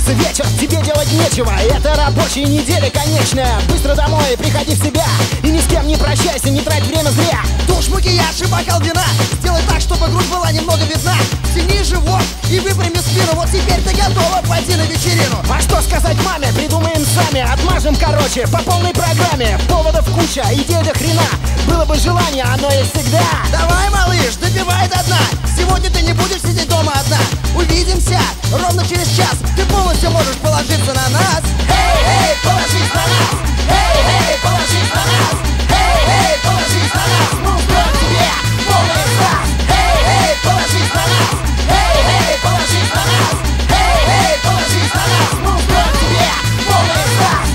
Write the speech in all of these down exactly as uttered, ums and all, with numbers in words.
Близится вечер, тебе делать нечего. Это рабочая неделя конечная. Быстро домой, приходи в себя. И ни с кем не прощайся, не трать время зря. Душ, макияж и бокал вина. Сделай так, чтобы грудь была немного видна. Стяни живот и выпрями спину. Вот теперь ты готова пойти на вечерину. А что сказать маме, придумаем сами. Отмажем, короче, по полной программе. Поводов куча, идей до хрена. Было бы желание, оно есть всегда. Давай, малыш, допивай до дна. Сегодня ты не будешь сидеть дома одна. Увидимся ровно через час. Ты полностью можешь положиться на нас. Эй, эй, положись на нас. Эй, эй, положись на нас. Эй, эй, положись на нас. Мы устроим тебе полный экстаз. Эй, эй, положись на нас. Эй, эй, положись на нас. Эй, эй, положись на нас. Мы устроим тебе полный экстаз.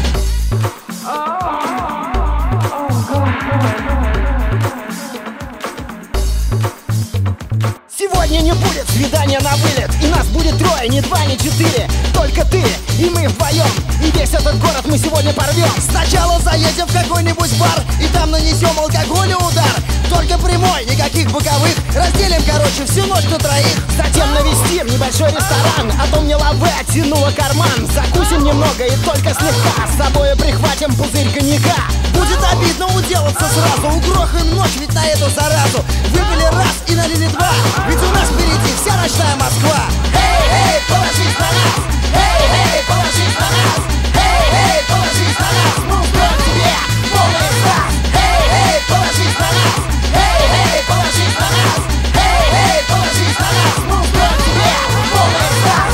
Сегодня не будет свидания на вылет. И нас будет трое, не два, не четыре. Только ты и мы вдвоем. И весь этот город мы сегодня порвем. Сначала заедем в какой-нибудь бар и там нанесем алкоголю удар. Только прямой, никаких боковых. Разделим, короче, всю ночь на троих. Затем навестим небольшой ресторан. А то мне лаве оттянуло карман. Закусим немного и только слегка. С собой прихватим пузырь коньяка. Будет обидно уделаться сразу. Угрохаем ночь ведь на эту заразу. Выпили раз и налили два. Ведь у нас впереди вся ночная Москва. Эй, эй, положись на нас. Эй, эй, положись на нас. Эй, эй, положись на нас. Мы устроим тебе полный экстаз. Эй, эй, положись на нас. Эй, эй, положись на нас. Эй, эй, положись на нас. Мы устроим тебе полный экстаз.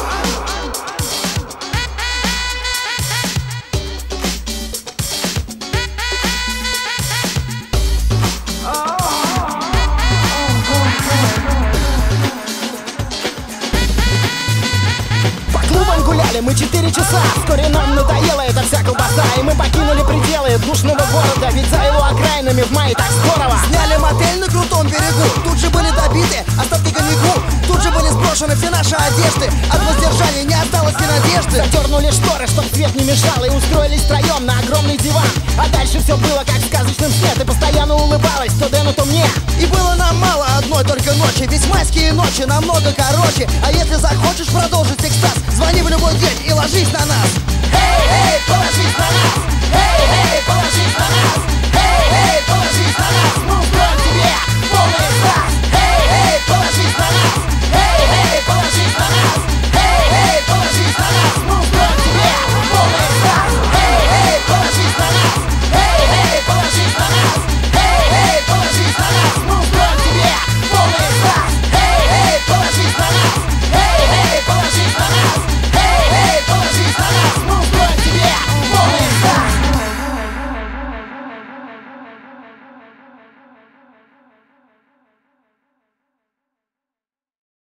Гуляли мы четыре часа. Вскоре нам надоела эта вся колбаса. И мы покинули пределы душного города. Ведь за его окраинами в мае так здорово. Сняли мотель на крутом берегу. Тут же были добиты остатки коньяку. Тут же были сброшены все наши одежды. От воздержания не осталось ни надежды. Задернули шторы, чтоб свет не мешал. И устроились втроем на огромный диван. А дальше все было как в сказочном сне. Ты постоянно улыбалась, то Дэну, то мне. И было нам мало одной только ночи. Ведь майские ночи намного короче. А если захочешь продолжить экстаз, звони в любой день и ложись на нас. Эй, эй, положись на нас.